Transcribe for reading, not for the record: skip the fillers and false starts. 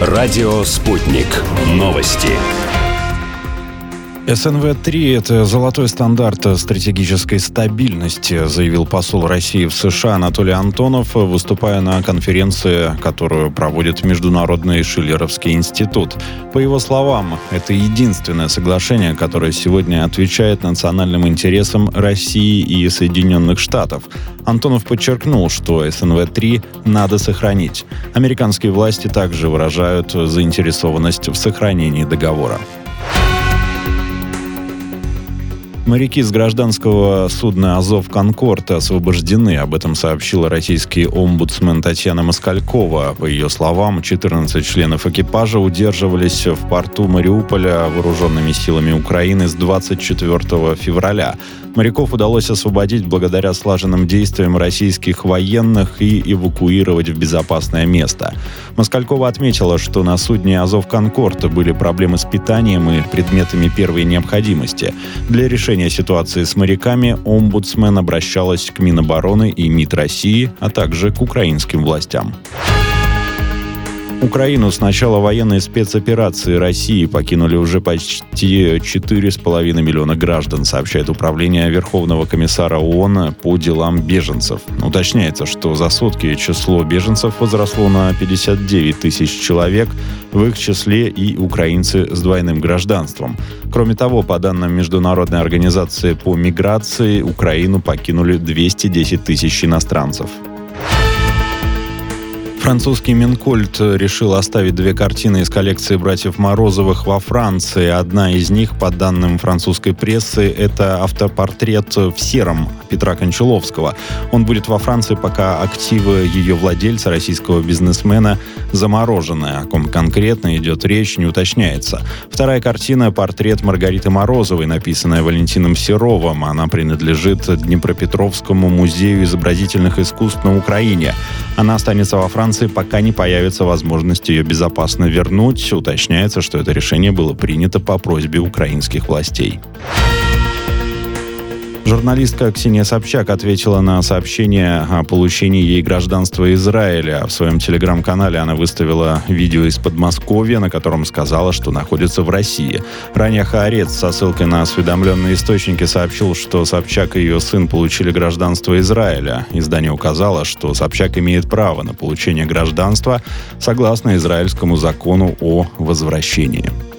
Радио «Спутник». Новости. СНВ-3 – это золотой стандарт стратегической стабильности, заявил посол России в США Анатолий Антонов, выступая на конференции, которую проводит Международный Шиллеровский институт. По его словам, это единственное соглашение, которое сегодня отвечает национальным интересам России и Соединенных Штатов. Антонов подчеркнул, что СНВ-3 надо сохранить. Американские власти также выражают заинтересованность в сохранении договора. Моряки с гражданского судна «Азов Конкорд» освобождены. Об этом сообщила российский омбудсмен Татьяна Москалькова. По ее словам, 14 членов экипажа удерживались в порту Мариуполя вооруженными силами Украины с 24 февраля. Моряков удалось освободить благодаря слаженным действиям российских военных и эвакуировать в безопасное место. Москалькова отметила, что на судне «Азов Конкорд» были проблемы с питанием и предметами первой необходимости. Для решения ситуации с моряками омбудсмен обращалась к Минобороны и МИД России, а также к украинским властям. Украину с начала военной спецоперации России покинули уже почти 4,5 миллиона граждан, сообщает Управление Верховного комиссара ООН по делам беженцев. Уточняется, что за сутки число беженцев возросло на 59 тысяч человек, в их числе и украинцы с двойным гражданством. Кроме того, по данным Международной организации по миграции, Украину покинули 210 тысяч иностранцев. Французский Минкульт решил оставить 2 картины из коллекции братьев Морозовых во Франции. Одна из них, по данным французской прессы, это автопортрет в сером Петра Кончаловского. Он будет во Франции, пока активы ее владельца, российского бизнесмена, заморожены. О ком конкретно идет речь, не уточняется. Вторая картина – портрет Маргариты Морозовой, написанная Валентином Серовым. Она принадлежит Днепропетровскому музею изобразительных искусств на Украине. Она останется во Франции, пока не появится возможность ее безопасно вернуть. Уточняется, что это решение было принято по просьбе украинских властей. Журналистка Ксения Собчак ответила на сообщение о получении ей гражданства Израиля. В своем телеграм-канале она выставила видео из Подмосковья, на котором сказала, что находится в России. Ранее Хаарец со ссылкой на осведомленные источники сообщил, что Собчак и ее сын получили гражданство Израиля. Издание указало, что Собчак имеет право на получение гражданства согласно израильскому закону о возвращении.